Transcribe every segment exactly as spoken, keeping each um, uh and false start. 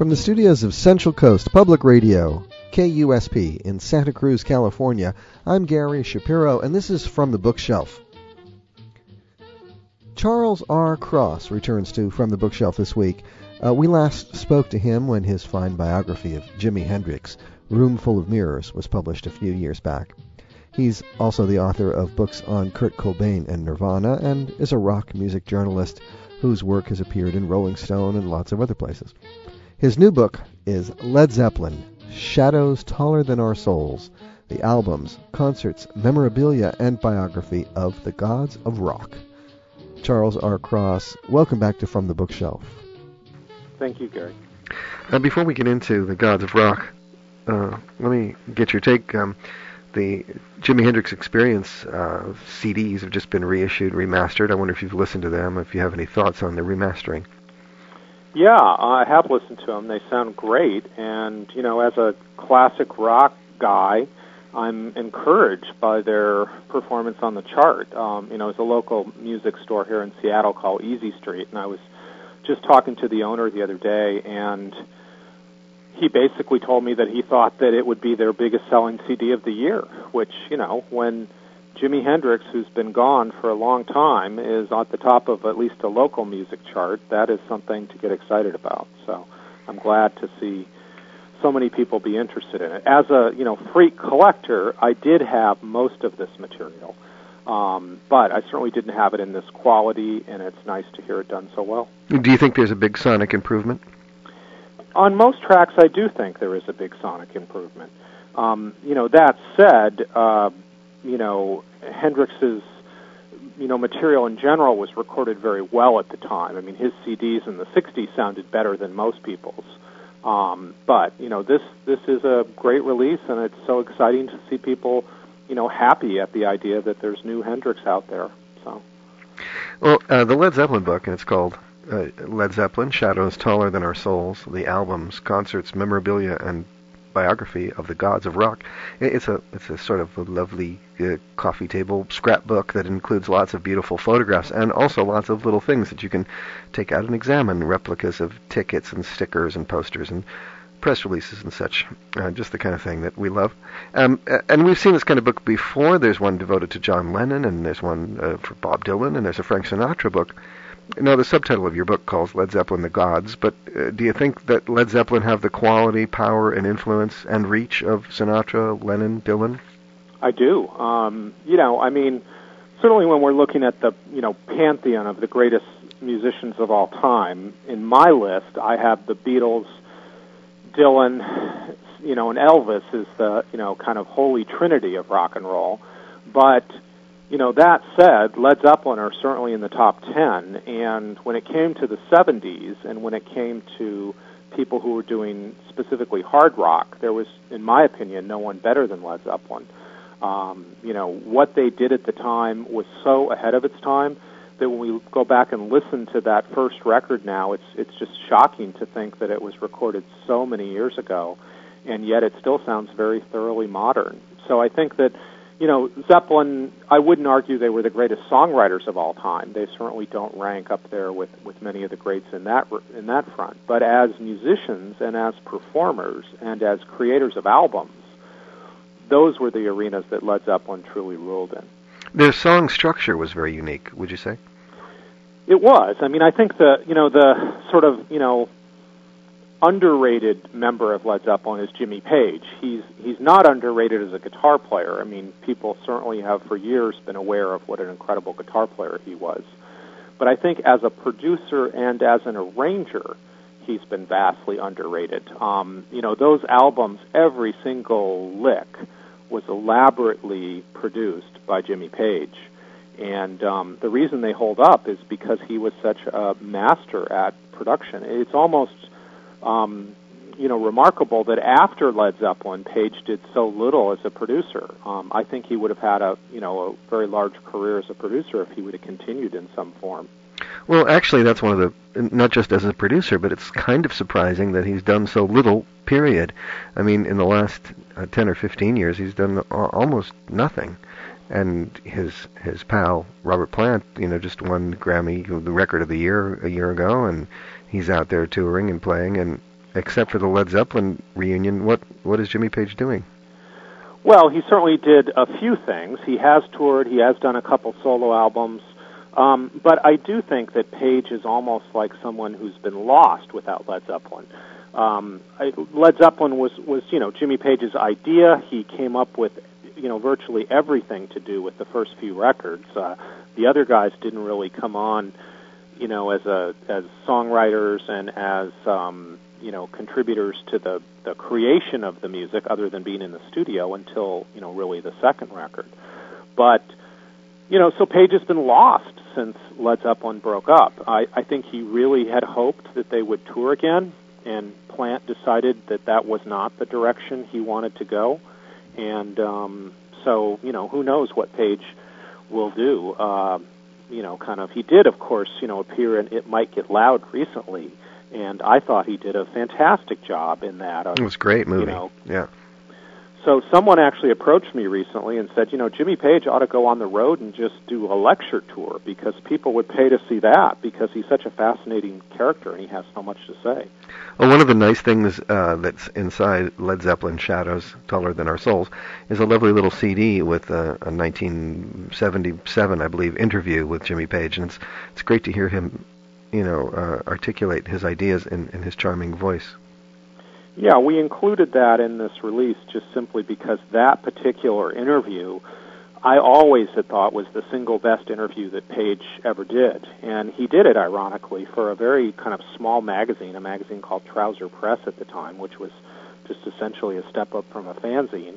From the studios of Central Coast Public Radio, K U S P, in Santa Cruz, California, I'm Gary Shapiro, and this is From the Bookshelf. Charles R. Cross returns to From the Bookshelf this week. Uh, we last spoke to him when his fine biography of Jimi Hendrix, Room Full of Mirrors, was published a few years back. He's also the author of books on Kurt Cobain and Nirvana, and is a rock music journalist whose work has appeared in Rolling Stone and lots of other places. His new book is Led Zeppelin, Shadows Taller Than Our Souls, the albums, concerts, memorabilia, and biography of the gods of rock. Charles R. Cross, welcome back to From the Bookshelf. Thank you, Gary. Uh, before we get into the gods of rock, uh, let me get your take. Um, the Jimi Hendrix Experience uh, C Ds have just been reissued, remastered. I wonder if you've listened to them, if you have any thoughts on the remastering. Yeah, I have listened to them. They sound great, and, you know, as a classic rock guy, I'm encouraged by their performance on the chart. Um, you know, it's a local music store here in Seattle called Easy Street, and I was just talking to the owner the other day, and he basically told me that he thought that it would be their biggest selling C D of the year, which, you know, when Jimi Hendrix, who's been gone for a long time, is at the top of at least a local music chart, that is something to get excited about. So I'm glad to see so many people be interested in it. As a, you know, freak collector, I did have most of this material, um, but I certainly didn't have it in this quality, and it's nice to hear it done so well. Do you think there's a big sonic improvement? On most tracks, I do think there is a big sonic improvement. Um, you know, that said, uh, you know, Hendrix's, you know, material in general was recorded very well at the time. I mean, his C Ds in the sixties sounded better than most people's. Um, but, you know, this this is a great release, and it's so exciting to see people, you know, happy at the idea that there's new Hendrix out there. So, well, uh, the Led Zeppelin book, and it's called uh, Led Zeppelin, Shadows Taller Than Our Souls, the albums, concerts, memorabilia, and biography of the gods of rock. It's a it's a sort of a lovely uh, coffee table scrapbook that includes lots of beautiful photographs and also lots of little things that you can take out and examine, replicas of tickets and stickers and posters and press releases and such, uh, just the kind of thing that we love. Um, and we've seen this kind of book before. There's one devoted to John Lennon, and there's one uh, for Bob Dylan, and there's a Frank Sinatra book. Now, the subtitle of your book calls Led Zeppelin the Gods, but uh, do you think that Led Zeppelin have the quality, power, and influence and reach of Sinatra, Lennon, Dylan? I do. Um, you know, I mean, certainly when we're looking at the, you know, pantheon of the greatest musicians of all time, in my list, I have the Beatles, Dylan, you know, and Elvis is the, you know, kind of holy trinity of rock and roll. But you know, that said, Led Zeppelin are certainly in the top ten, and when it came to the seventies, and when it came to people who were doing specifically hard rock, there was, in my opinion, no one better than Led Zeppelin. Um, you know, what they did at the time was so ahead of its time that when we go back and listen to that first record now, it's it's just shocking to think that it was recorded so many years ago, and yet it still sounds very thoroughly modern. So I think that, you know, Zeppelin, I wouldn't argue they were the greatest songwriters of all time. They certainly don't rank up there with, with many of the greats in that in that front. But as musicians and as performers and as creators of albums, those were the arenas that Led Zeppelin truly ruled in. Their song structure was very unique, would you say? It was. I mean, I think the, you know, the sort of, you know, underrated member of Led Zeppelin is Jimmy Page. He's he's not underrated as a guitar player. I mean, people certainly have for years been aware of what an incredible guitar player he was. But I think as a producer and as an arranger, he's been vastly underrated. Um, you know, those albums, every single lick was elaborately produced by Jimmy Page. And um, the reason they hold up is because he was such a master at production. It's almost Um, you know, remarkable that after Led Zeppelin, Page did so little as a producer. Um, I think he would have had a, you know, a very large career as a producer if he would have continued in some form. Well, actually, that's one of the, not just as a producer, but it's kind of surprising that he's done so little, period. I mean, in the last uh, ten or fifteen years, he's done a- almost nothing. And his his pal, Robert Plant, you know, just won Grammy, the record of the year, a year ago, and he's out there touring and playing, and except for the Led Zeppelin reunion, what what is Jimmy Page doing? Well, he certainly did a few things. He has toured. He has done a couple solo albums. Um, but I do think that Page is almost like someone who's been lost without Led Zeppelin. Um, I, Led Zeppelin was, was, you know, Jimmy Page's idea. He came up with, you know, virtually everything to do with the first few records. Uh, the other guys didn't really come on, you know, as a as songwriters and as um, you know, contributors to the the creation of the music, other than being in the studio until, you know, really the second record. But you know, so Page has been lost since Led Zeppelin broke up. I, I think he really had hoped that they would tour again, and Plant decided that that was not the direction he wanted to go. And um, so, you know, who knows what Page will do. Uh, you know, kind of, he did, of course, you know, appear in It Might Get Loud recently, and I thought he did a fantastic job in that. It was a great movie, you know, yeah. So someone actually approached me recently and said, you know, Jimmy Page ought to go on the road and just do a lecture tour, because people would pay to see that, because he's such a fascinating character and he has so much to say. Well, one of the nice things uh, that's inside Led Zeppelin Shadows Taller Than Our Souls is a lovely little C D with a, a nineteen seventy-seven, I believe, interview with Jimmy Page, and it's it's great to hear him, you know, uh, articulate his ideas in, in his charming voice. Yeah, we included that in this release just simply because that particular interview, I always had thought was the single best interview that Page ever did. And he did it, ironically, for a very kind of small magazine, a magazine called Trouser Press at the time, which was just essentially a step up from a fanzine.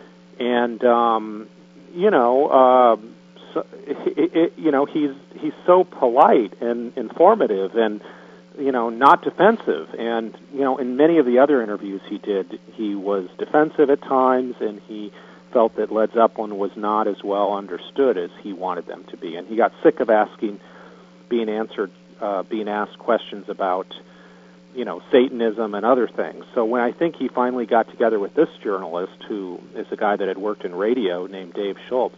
And, um, you know, uh, so, it, it, you know, he's he's so polite and informative and, you know, not defensive. And, you know, in many of the other interviews he did, he was defensive at times, and he felt that Led Zeppelin was not as well understood as he wanted them to be. And he got sick of asking, being answered, uh, being asked questions about, you know, Satanism and other things. So when I think he finally got together with this journalist, who is a guy that had worked in radio named Dave Schultz,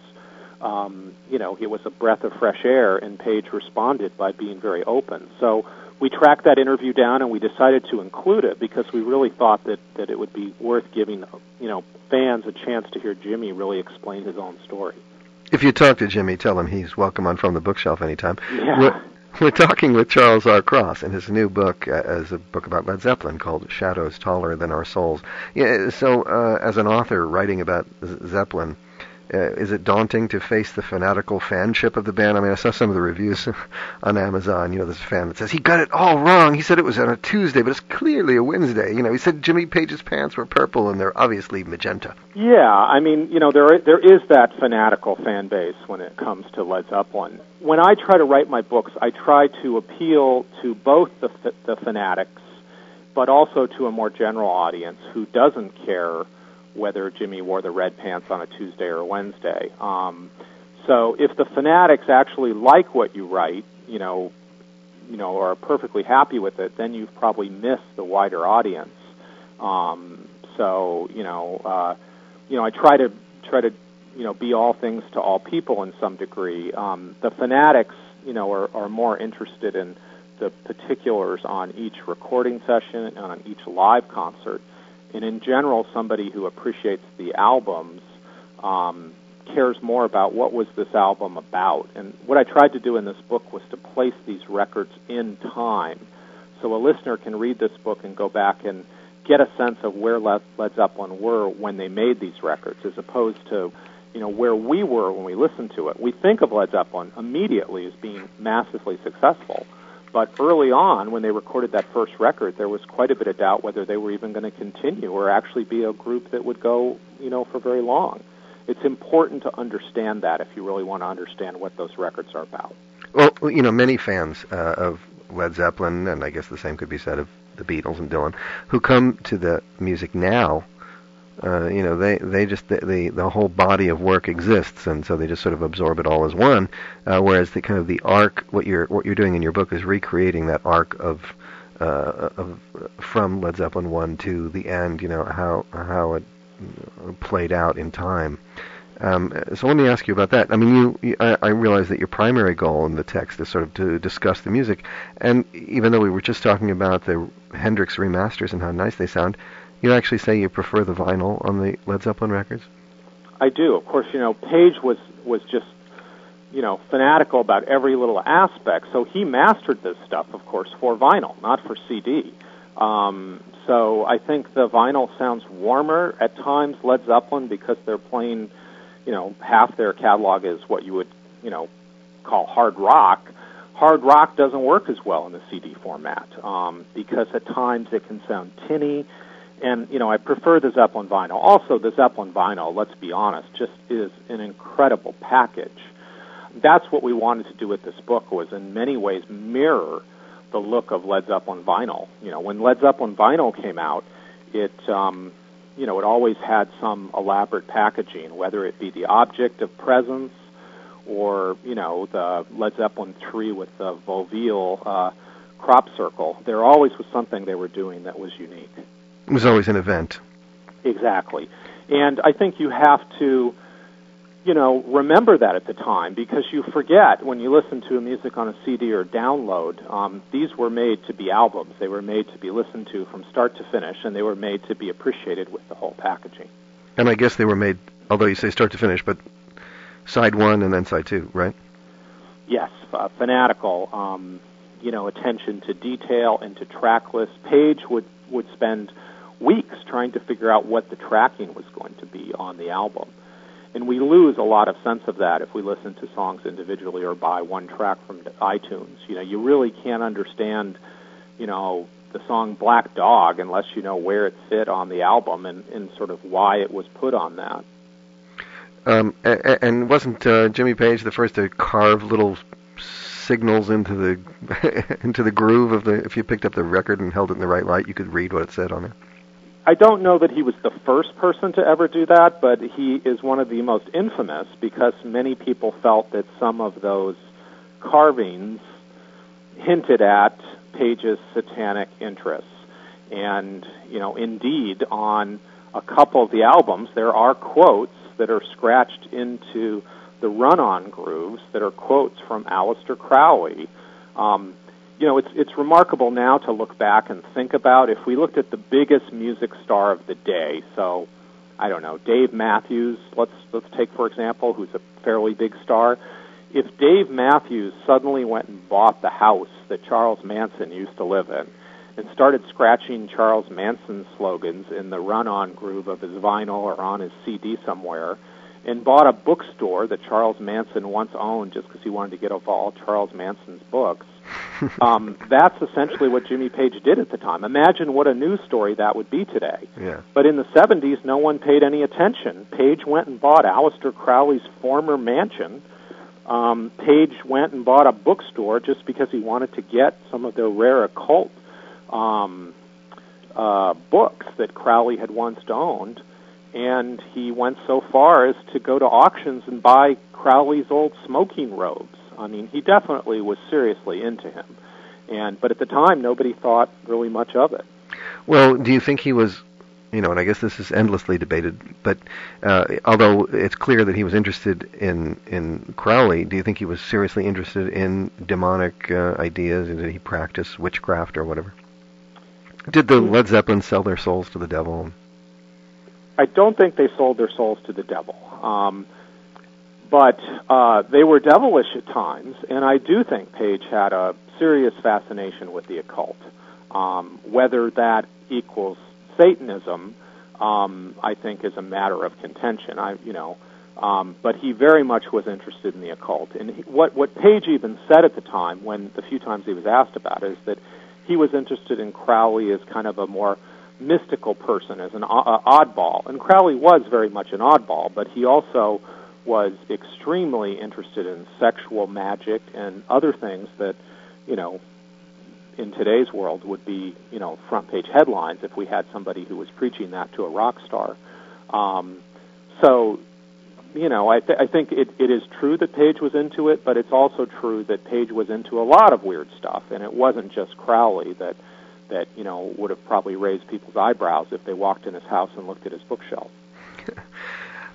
um, you know, it was a breath of fresh air, and Page responded by being very open. So we tracked that interview down, and we decided to include it because we really thought that, that it would be worth giving, you know, fans a chance to hear Jimmy really explain his own story. If you talk to Jimmy, tell him he's welcome on From the Bookshelf anytime. Yeah. We're, we're talking with Charles R. Cross, and his new book uh, is a book about Led Zeppelin called Shadows Taller Than Our Souls. Yeah, so uh, as an author writing about Z- Zeppelin, Uh, is it daunting to face the fanatical fanship of the band? I mean, I saw some of the reviews on Amazon. You know, there's a fan that says, he got it all wrong. He said it was on a Tuesday, but it's clearly a Wednesday. You know, he said Jimmy Page's pants were purple, and they're obviously magenta. Yeah, I mean, you know, there there is that fanatical fan base when it comes to Led Zeppelin. When I try to write my books, I try to appeal to both the the fanatics, but also to a more general audience who doesn't care whether Jimmy wore the red pants on a Tuesday or a Wednesday. Um, so if the fanatics actually like what you write, you know, you know, or are perfectly happy with it, then you've probably missed the wider audience. Um, so you know, uh, you know, I try to try to you know be all things to all people in some degree. Um, the fanatics, you know, are, are more interested in the particulars on each recording session and on each live concert. And in general, somebody who appreciates the albums um, cares more about what was this album about. And what I tried to do in this book was to place these records in time, so a listener can read this book and go back and get a sense of where Led Zeppelin were when they made these records, as opposed to, you know, where we were when we listened to it. We think of Led Zeppelin immediately as being massively successful. But early on, when they recorded that first record, there was quite a bit of doubt whether they were even going to continue or actually be a group that would go, you know, for very long. It's important to understand that if you really want to understand what those records are about. Well, you know, many fans uh, of Led Zeppelin, and I guess the same could be said of the Beatles and Dylan, who come to the music now, Uh, you know, they they just the, the the whole body of work exists, and so they just sort of absorb it all as one. Uh, whereas the kind of the arc, what you're what you're doing in your book is recreating that arc of uh, of from Led Zeppelin one to the end. You know, how how it played out in time, Um, so let me ask you about that. I mean, you, you I, I realize that your primary goal in the text is sort of to discuss the music, and even though we were just talking about the Hendrix remasters and how nice they sound, you actually say you prefer the vinyl on the Led Zeppelin records? I do. Of course, you know, Page was, was just, you know, fanatical about every little aspect, so he mastered this stuff, of course, for vinyl, not for C D. Um, so I think the vinyl sounds warmer at times, Led Zeppelin, because they're playing, you know, half their catalog is what you would, you know, call hard rock. Hard rock doesn't work as well in the C D format um, because at times it can sound tinny. And, you know, I prefer the Zeppelin vinyl. Also, the Zeppelin vinyl, let's be honest, just is an incredible package. That's what we wanted to do with this book, was in many ways mirror the look of Led Zeppelin vinyl. You know, when Led Zeppelin vinyl came out, it, um, you know, it always had some elaborate packaging, whether it be the Object of Presence or, you know, the Led Zeppelin three with the Volville uh, crop circle. There always was something they were doing that was unique. It was always an event. Exactly. And I think you have to, you know, remember that at the time, because you forget when you listen to music on a C D or download, um, these were made to be albums. They were made to be listened to from start to finish, and they were made to be appreciated with the whole packaging. And I guess they were made, although you say start to finish, but side one and then side two, right? Yes, uh, fanatical, um, you know, attention to detail and to track lists. Page would, would spend weeks trying to figure out what the tracking was going to be on the album. And we lose a lot of sense of that if we listen to songs individually or buy one track from iTunes. You know, you really can't understand, you know, the song Black Dog unless you know where it fit on the album and, and sort of why it was put on that. Um, and, and wasn't uh, Jimmy Page the first to carve little signals into the into the groove of the? If you picked up the record and held it in the right light, you could read what it said on it. I don't know that he was the first person to ever do that, but he is one of the most infamous because many people felt that some of those carvings hinted at Page's satanic interests. And, you know, indeed, on a couple of the albums, there are quotes that are scratched into the run-on grooves that are quotes from Aleister Crowley. Um, You know, it's it's remarkable now to look back and think about if we looked at the biggest music star of the day. So, I don't know, Dave Matthews. Let's let's take for example, who's a fairly big star. If Dave Matthews suddenly went and bought the house that Charles Manson used to live in, and started scratching Charles Manson slogans in the run-on groove of his vinyl or on his C D somewhere, and bought a bookstore that Charles Manson once owned just because he wanted to get of all Charles Manson's books. um, that's essentially what Jimmy Page did at the time. Imagine what a news story that would be today. Yeah. But in the seventies, no one paid any attention. Page went and bought Aleister Crowley's former mansion. Um, Page went and bought a bookstore just because he wanted to get some of the rare occult um, uh, books that Crowley had once owned. And he went so far as to go to auctions and buy Crowley's old smoking robes. I mean, he definitely was seriously into him. And but at the time, nobody thought really much of it. Well, do you think he was, you know, and I guess this is endlessly debated, but uh, although it's clear that he was interested in, in Crowley, do you think he was seriously interested in demonic uh, ideas, and did he practice witchcraft or whatever? Did the Led Zeppelin sell their souls to the devil? I don't think they sold their souls to the devil. Um, but uh, they were devilish at times, and I do think Page had a serious fascination with the occult. Um, whether that equals Satanism, um, I think, is a matter of contention. I, you know, um, but he very much was interested in the occult. And he, what what Page even said at the time, when the few times he was asked about it, is that he was interested in Crowley as kind of a more mystical person, as an uh, oddball. And Crowley was very much an oddball, but he also was extremely interested in sexual magic and other things that, you know, in today's world would be, you know, front page headlines if we had somebody who was preaching that to a rock star. Um, so, you know, I, th- I think it, it is true that Page was into it, but it's also true that Page was into a lot of weird stuff, and it wasn't just Crowley that, that you know, would have probably raised people's eyebrows if they walked in his house and looked at his bookshelf.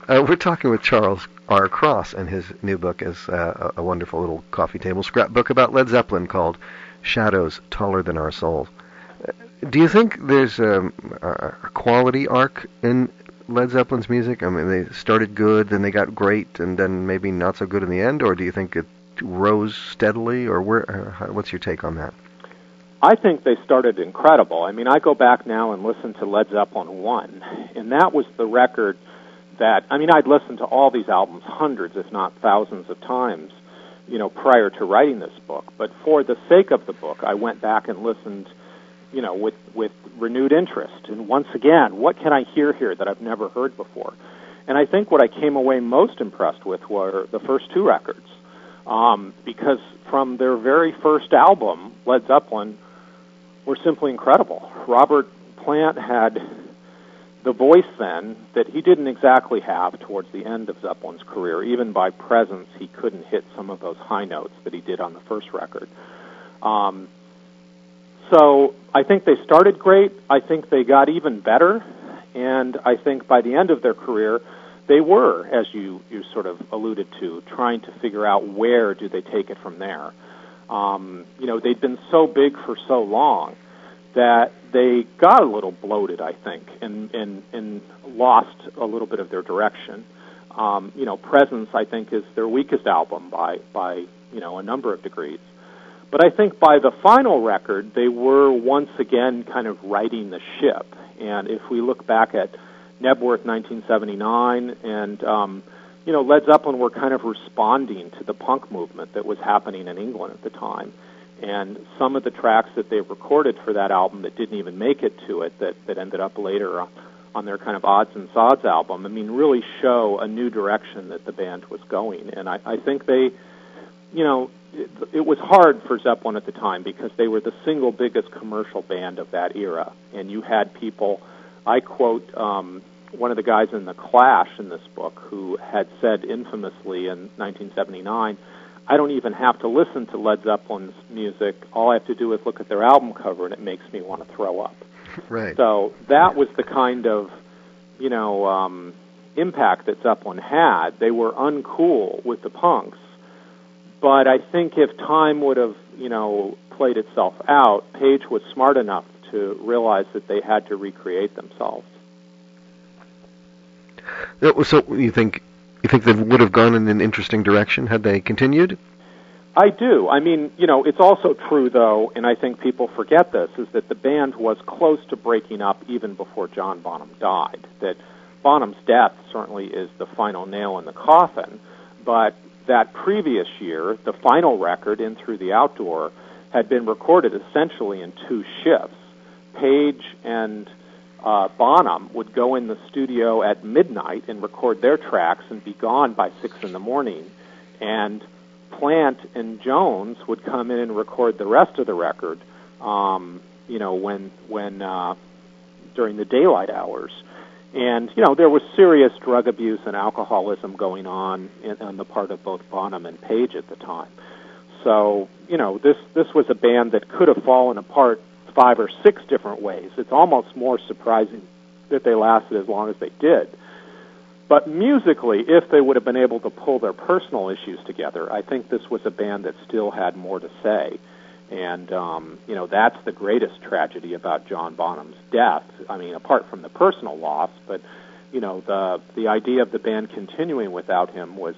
Uh, we're talking with Charles R. Cross, and his new book is uh, a wonderful little coffee table scrapbook about Led Zeppelin called Shadows Taller Than Our Souls. Uh, do you think there's um, a, a quality arc in Led Zeppelin's music? I mean, they started good, then they got great, and then maybe not so good in the end, or do you think it rose steadily, or where? Uh, what's your take on that? I think they started incredible. I mean, I go back now and listen to Led Zeppelin one, and that was the record that, I mean, I'd listened to all these albums hundreds, if not thousands of times, you know, prior to writing this book. But for the sake of the book, I went back and listened, you know, with, with renewed interest. And once again, what can I hear here that I've never heard before? And I think what I came away most impressed with were the first two records, um, because from their very first album, Led Zeppelin, were simply incredible. Robert Plant had the voice then that he didn't exactly have towards the end of Zeppelin's career. Even by presence, he couldn't hit some of those high notes that he did on the first record. Um, so I think they started great. I think they got even better. And I think by the end of their career, they were, as you, you sort of alluded to, trying to figure out where do they take it from there. Um, you know, they'd been so big for so long that they got a little bloated, I think, and, and, and lost a little bit of their direction. Um, you know, Presence, I think, is their weakest album by, by, you know, a number of degrees. But I think by the final record, they were once again kind of righting the ship. And if we look back at Nebworth nineteen seventy-nine and, um, you know, Led Zeppelin were kind of responding to the punk movement that was happening in England at the time. And some of the tracks that they recorded for that album that didn't even make it to it, that, that ended up later on, on their kind of Odds and Sods album, I mean, really show a new direction that the band was going. And I, I think they, you know, it, it was hard for Zeppelin at the time because they were the single biggest commercial band of that era. And you had people, I quote um, one of the guys in The Clash in this book who had said infamously in nineteen seventy-nine, I don't even have to listen to Led Zeppelin's music. All I have to do is look at their album cover, and it makes me want to throw up. Right. So that was the kind of, you know, um, impact that Zeppelin had. They were uncool with the punks, but I think if time would have, you know, played itself out, Page was smart enough to realize that they had to recreate themselves. So you think you think they would have gone in an interesting direction had they continued? I do. I mean, you know, it's also true, though, and I think people forget this, is that the band was close to breaking up even before John Bonham died. That Bonham's death certainly is the final nail in the coffin, but that previous year, the final record, In Through the Outdoor, had been recorded essentially in two shifts. Page and uh, Bonham would go in the studio at midnight and record their tracks and be gone by six in the morning. And Plant and Jones would come in and record the rest of the record, um, you know, when when uh, during the daylight hours. And, you know, there was serious drug abuse and alcoholism going on in, on the part of both Bonham and Page at the time. So, you know, this, this was a band that could have fallen apart five or six different ways. It's almost more surprising that they lasted as long as they did. But musically, if they would have been able to pull their personal issues together, I think this was a band that still had more to say. And, um, you know, that's the greatest tragedy about John Bonham's death. I mean, apart from the personal loss, but, you know, the the idea of the band continuing without him was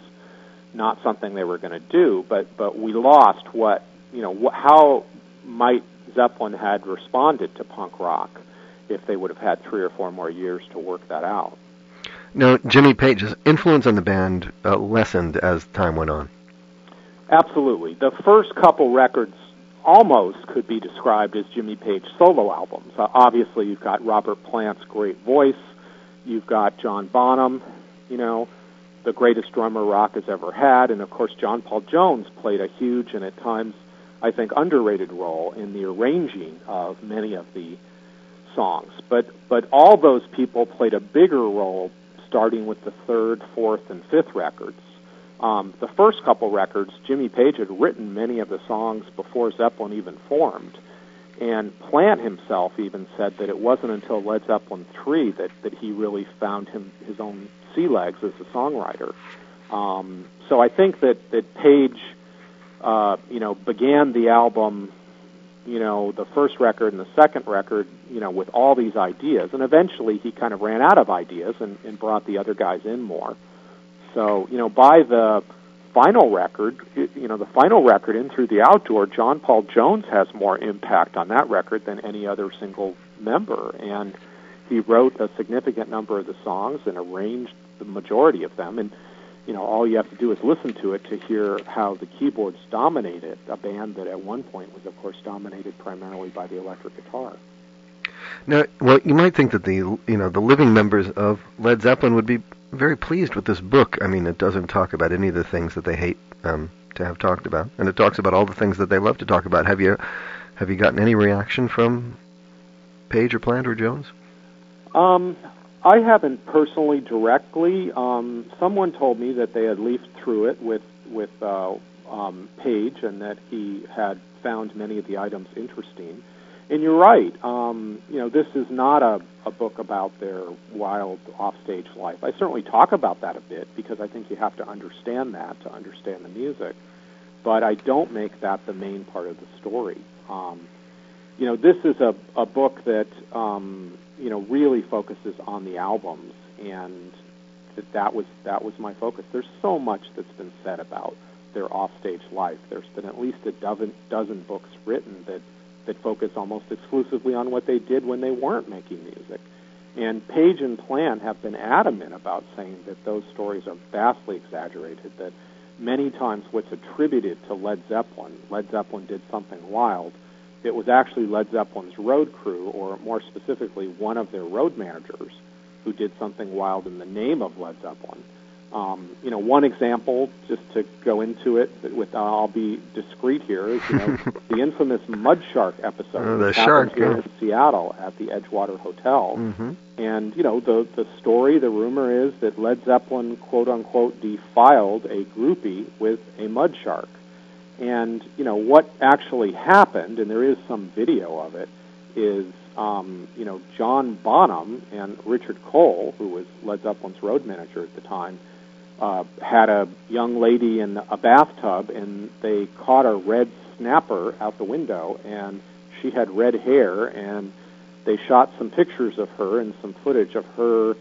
not something they were going to do. But, but we lost what, you know, wh- how might Zeppelin had responded to punk rock if they would have had three or four more years to work that out. Now, Jimmy Page's influence on the band uh, lessened as time went on. Absolutely. The first couple records almost could be described as Jimmy Page solo albums. Uh, obviously, you've got Robert Plant's great voice. You've got John Bonham, you know, the greatest drummer rock has ever had. And, of course, John Paul Jones played a huge and at times, I think, underrated role in the arranging of many of the songs. But, but all those people played a bigger role starting with the third, fourth, and fifth records. Um, the first couple records, Jimmy Page had written many of the songs before Zeppelin even formed. And Plant himself even said that it wasn't until Led Zeppelin three that, that he really found him his own sea legs as a songwriter. Um, so I think that that Page, uh, you know, began the album, you know, the first record and the second record, you know, with all these ideas, and eventually he kind of ran out of ideas and, and brought the other guys in more. So, you know, by the final record, you know, the final record, In Through the Outdoor, John Paul Jones has more impact on that record than any other single member, and he wrote a significant number of the songs and arranged the majority of them, and, you know, all you have to do is listen to it to hear how the keyboards dominated a band that at one point was, of course, dominated primarily by the electric guitar. Now, well, you might think that the, you know, the living members of Led Zeppelin would be very pleased with this book. I mean, it doesn't talk about any of the things that they hate um, to have talked about, and it talks about all the things that they love to talk about. Have you have you gotten any reaction from Page or Plant or Jones? Um, I haven't personally directly. Um, someone told me that they had leafed through it with with uh, um, Page, and that he had found many of the items interesting. And you're right. Um, you know, this is not a, a book about their wild offstage life. I certainly talk about that a bit because I think you have to understand that to understand the music. But I don't make that the main part of the story. Um, you know, this is a, a book that, um, you know, really focuses on the albums, and that, that was that was my focus. There's so much that's been said about their offstage life. There's been at least a dozen, dozen books written that that focus almost exclusively on what they did when they weren't making music. And Page and Plant have been adamant about saying that those stories are vastly exaggerated, that many times what's attributed to Led Zeppelin, Led Zeppelin did something wild, it was actually Led Zeppelin's road crew, or more specifically, one of their road managers, who did something wild in the name of Led Zeppelin. Um, you know, one example, just to go into it, with uh, I'll be discreet here, is, you know, the infamous Mud Shark episode uh, the that shark, happened here yeah. in Seattle at the Edgewater Hotel. Mm-hmm. And, you know, the, the story, the rumor is that Led Zeppelin, quote-unquote, defiled a groupie with a mud shark. And, you know, what actually happened, and there is some video of it, is, um, you know, John Bonham and Richard Cole, who was Led Zeppelin's road manager at the time, uh, had a young lady in a bathtub, and they caught a red snapper out the window, and she had red hair, and they shot some pictures of her and some footage of her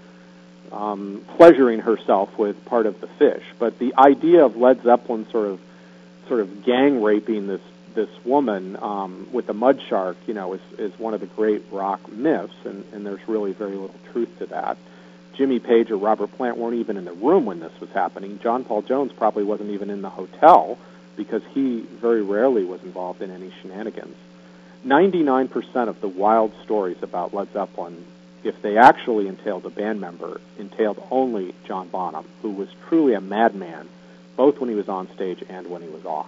um, pleasuring herself with part of the fish. But the idea of Led Zeppelin sort of sort of gang raping this this woman um, with a mud shark, you know, is, is one of the great rock myths, and, and there's really very little truth to that. Jimmy Page or Robert Plant weren't even in the room when this was happening. John Paul Jones probably wasn't even in the hotel because he very rarely was involved in any shenanigans. ninety-nine percent of the wild stories about Led Zeppelin, if they actually entailed a band member, entailed only John Bonham, who was truly a madman, both when he was on stage and when he was off.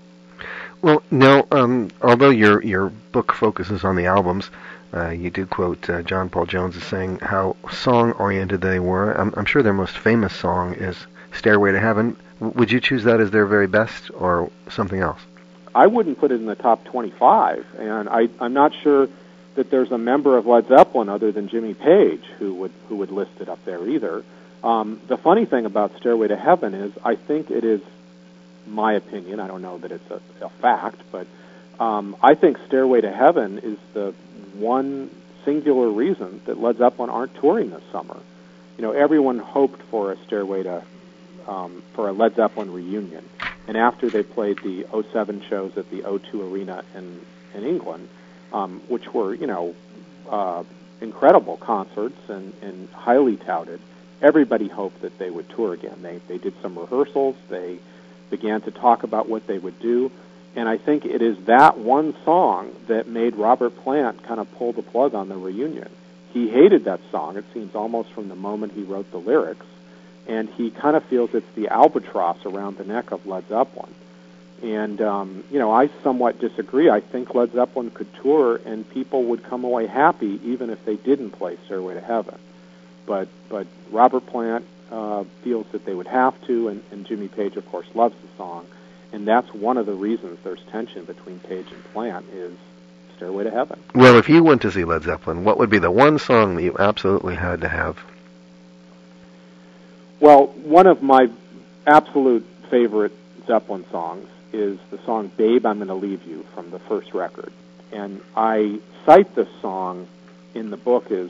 Well, now, um, although your your book focuses on the albums, uh, you do quote uh, John Paul Jones as saying how song-oriented they were. I'm, I'm sure their most famous song is Stairway to Heaven. W- would you choose that as their very best, or something else? I wouldn't put it in the top twenty-five, and I, I'm not sure that there's a member of Led Zeppelin other than Jimmy Page who would who would list it up there either. Um, the funny thing about Stairway to Heaven is I think it is, my opinion, I don't know that it's a, a fact, but um, I think Stairway to Heaven is the one singular reason that Led Zeppelin aren't touring this summer. You know, everyone hoped for a Stairway to, um, for a Led Zeppelin reunion, and after they played the oh seven shows at the O two Arena in, in England, um, which were, you know, uh, incredible concerts and, and highly touted, everybody hoped that they would tour again. They they did some rehearsals, they began to talk about what they would do, and I think it is that one song that made Robert Plant kind of pull the plug on the reunion. He hated that song, it seems, almost from the moment he wrote the lyrics, and he kind of feels it's the albatross around the neck of Led Zeppelin. And, um, you know, I somewhat disagree. I think Led Zeppelin could tour and people would come away happy even if they didn't play Stairway to Heaven. But but Robert Plant uh, feels that they would have to, and, and Jimmy Page, of course, loves the song. And that's one of the reasons there's tension between Page and Plant is Stairway to Heaven. Well, if you went to see Led Zeppelin, what would be the one song that you absolutely had to have? Well, one of my absolute favorite Zeppelin songs is the song Babe, I'm Gonna Leave You from the first record. And I cite this song in the book as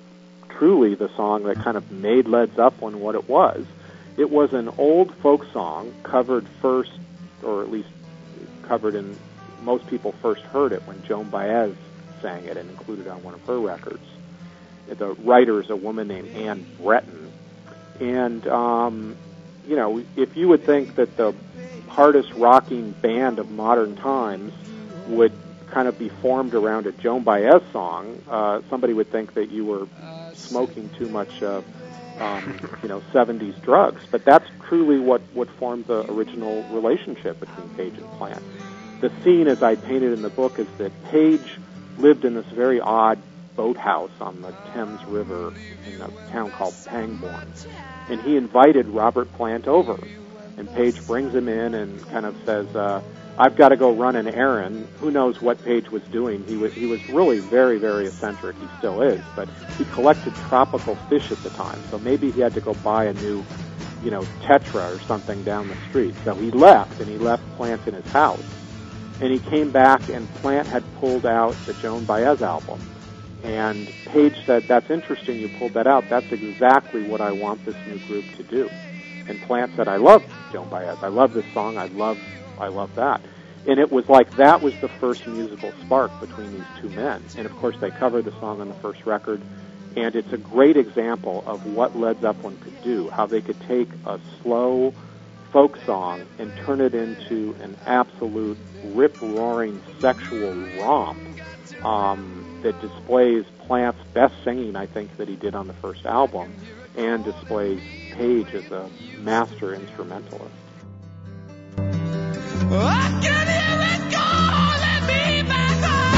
truly the song that kind of made Led Zeppelin what it was. It was an old folk song covered first, or at least covered in, most people first heard it when Joan Baez sang it and included it on one of her records. The writer is a woman named Anne Breton. And, um, you know, if you would think that the hardest rocking band of modern times would kind of be formed around a Joan Baez song, uh, somebody would think that you were smoking too much, uh, um, you know, seventies drugs. But that's truly what, what formed the original relationship between Page and Plant. The scene, as I painted in the book, is that Page lived in this very odd boathouse on the Thames River in a town called Pangbourne. And he invited Robert Plant over. And Page brings him in and kind of says, uh, I've got to go run an errand. Who knows what Page was doing? He was, he was really very, very eccentric. He still is. But he collected tropical fish at the time. So maybe he had to go buy a new, you know, Tetra or something down the street. So he left, and he left Plant in his house. And he came back, and Plant had pulled out the Joan Baez album. And Page said, that's interesting you pulled that out. That's exactly what I want this new group to do. And Plant said, I love Joan Baez. I love this song. I love I love that. And it was like that was the first musical spark between these two men. And, of course, they covered the song on the first record. And it's a great example of what Led Zeppelin could do, how they could take a slow folk song and turn it into an absolute rip-roaring sexual romp um, that displays Plant's best singing, I think, that he did on the first album, and displays Page as a master instrumentalist. I can hear it calling me back home.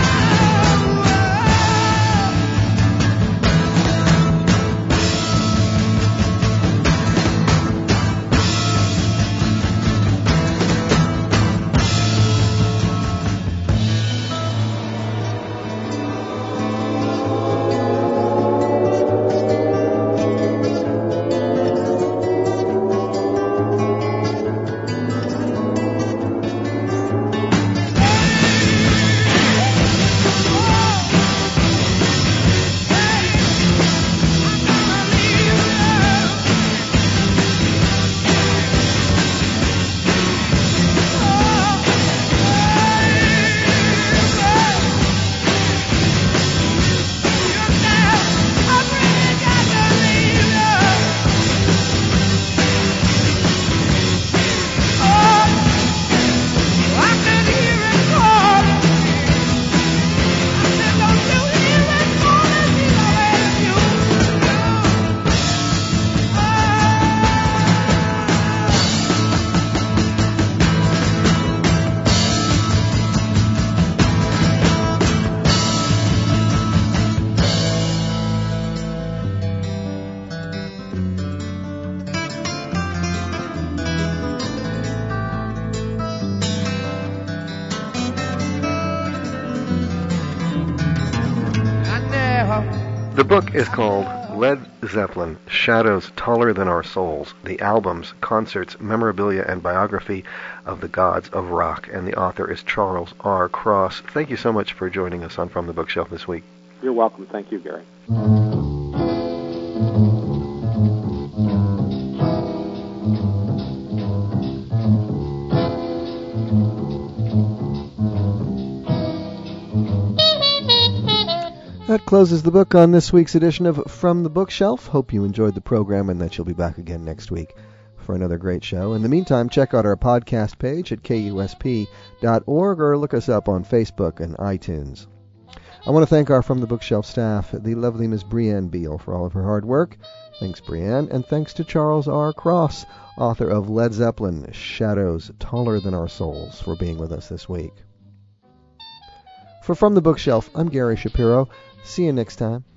The book is called Led Zeppelin, Shadows Taller Than Our Souls, the albums, concerts, memorabilia, and biography of the gods of rock, and the author is Charles R. Cross. Thank you so much for joining us on From the Bookshelf this week. You're welcome. Thank you, Gary. That closes the book on this week's edition of From the Bookshelf. Hope you enjoyed the program and that you'll be back again next week for another great show. In the meantime, check out our podcast page at K U S P dot org or look us up on Facebook and iTunes. I want to thank our From the Bookshelf staff, the lovely Miss Brianne Beal, for all of her hard work. Thanks, Brianne. And thanks to Charles R. Cross, author of Led Zeppelin, Shadows Taller Than Our Souls, for being with us this week. For From the Bookshelf, I'm Gary Shapiro. See you next time.